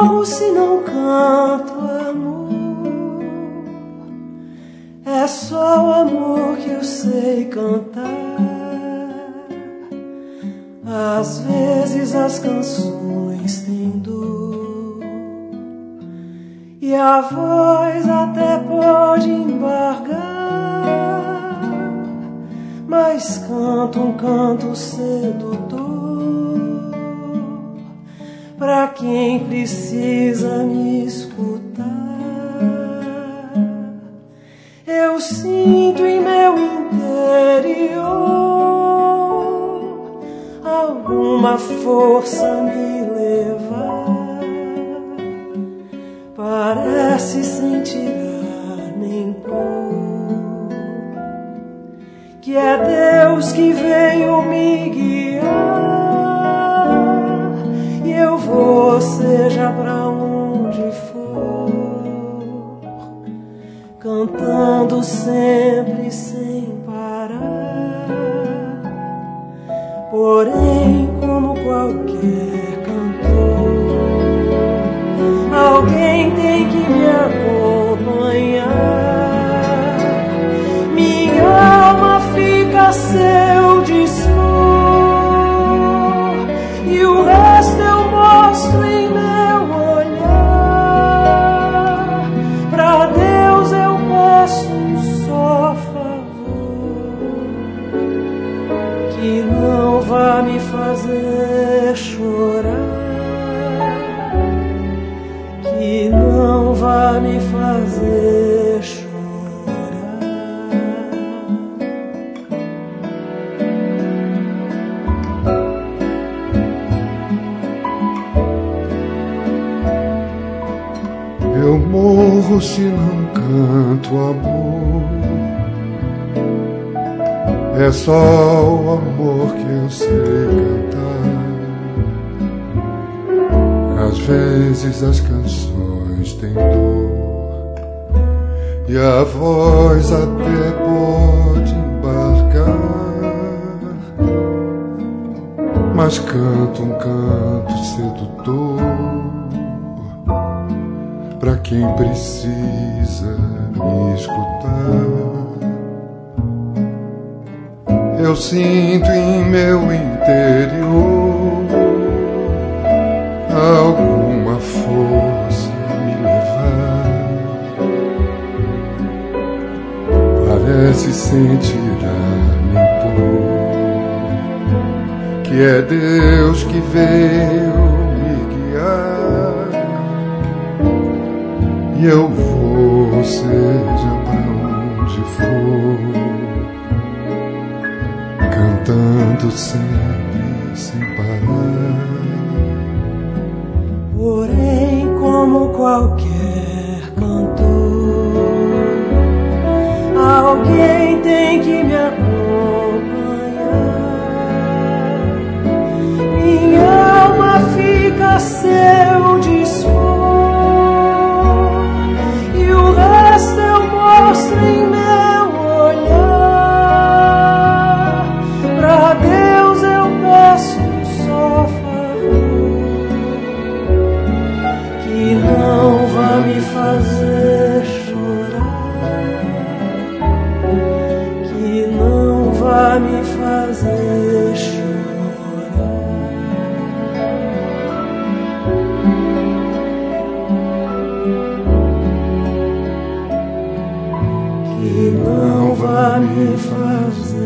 morro se não canto amor. É só o amor que eu sei cantar. Às vezes as canções têm dor e a voz até pode embargar, mas canto um canto sedutor pra quem precisa me escutar. Eu sinto em meu interior alguma força me levar, parece sem tirar nem pôr, que é Deus que veio me guiar, e eu vou seja pra onde for, cantando sempre sem parar. Porém, como qualquer cantor, alguém tem que me acompanhar. Minha alma fica a seu dispor, e o resto eu mostro em meu olhar. Pra Deus eu peço um só favor, que não vá me fazer chorar, que não vá me fazer chorar. Eu morro se não canto amor. É só o amor que eu sei cantar. Às vezes as canções têm dor e a voz até pode embarcar, mas canto um canto sedutor pra quem precisa me escutar. Eu sinto em meu interior alguma força me levar, parece sem tirar nem pôr, que é Deus que veio me guiar, e eu vou seja pra onde for, cantando sempre sem parar. Porém, como qualquer cantor, alguém tem que me acompanhar. Minha alma fica a seu dispor, e o resto eu mostro em meu olhar. Pra Deus eu peço um só favor, que não vá me fazer chorar, que não vá me fazer chorar, que não vá me fazer